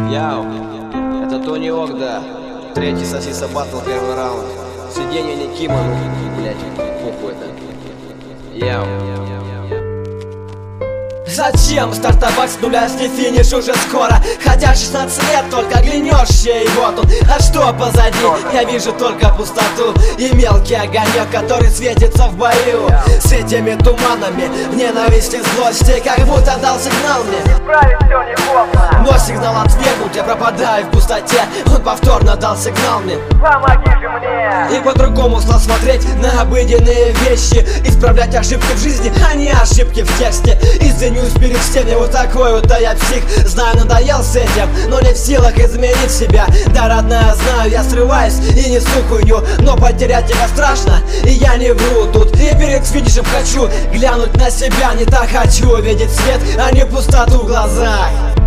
Яу, это Тони Ок, да. Третий сосиса батл, первый раунд. Сиденье не Кима, ну, блять, похуй это. Яу. Зачем стартовать с нуля, если финиш уже скоро? Хотя 16 лет, только оглянешься, и вот он. А что позади? Я вижу только пустоту и мелкий огонек, который светится в бою. С этими туманами, в ненависти, злости, как будто дал сигнал мне. Исправить все неплохо. Но сигнал отвергнут, я пропадаю в пустоте. Он повторно дал сигнал мне. Помоги же мне. И по-другому стал смотреть на обыденные вещи. Исправлять ошибки в жизни, а не ошибки в тексте. Извинюсь перед всеми, вот такой вот, да я псих. Знаю, надоел с этим, но не в силах изменить себя. Да, родная, знаю, я срываюсь и несу хуйню, но потерять тебя страшно, и я не вру тут. И перед финишем хочу глянуть на себя. Не так хочу видеть свет, а не пустоту в глазах.